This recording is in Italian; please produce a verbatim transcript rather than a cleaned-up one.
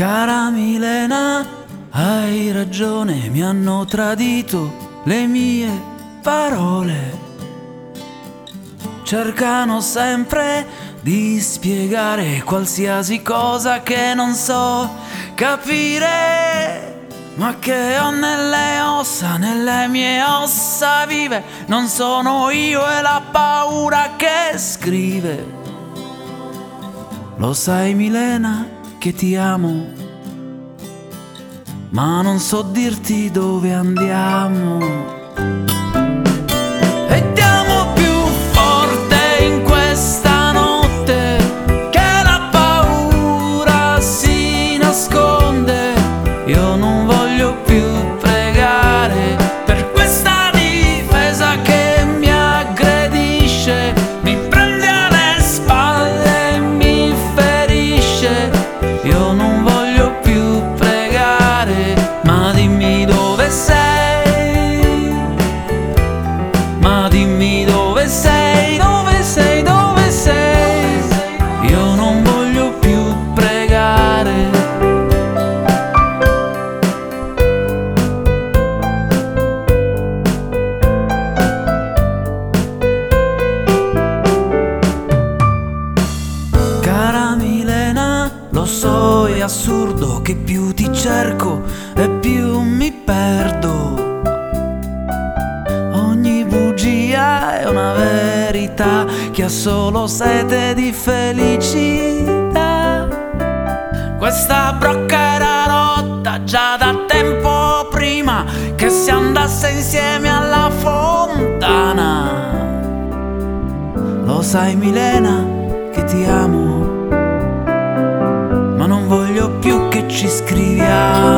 Cara Milena, hai ragione, mi hanno tradito le mie parole. Cercano sempre di spiegare qualsiasi cosa che non so capire, ma che ho nelle ossa, nelle mie ossa vive. Non sono io, è la paura che scrive. Lo sai Milena che ti amo, ma non so dirti dove andiamo. E ti amo più forte in questa notte che la paura si nasconde. Io non voglio più pregare per questa difesa che mi aggredisce, mi prende alle spalle e mi ferisce. Io non voglio più pregare, ma dimmi dove sei, ma dimmi dove sei, dove sei, dove sei. Io non voglio più pregare. Cara Milena, lo so, è assurdo che più ti cerco e più mi perdo. Ogni bugia è una verità che ha solo sete di felicità. Questa brocca era rotta già da tempo prima che si andasse insieme alla fontana. Lo sai Milena che ti amo, ma non voglio più che ci scriviamo.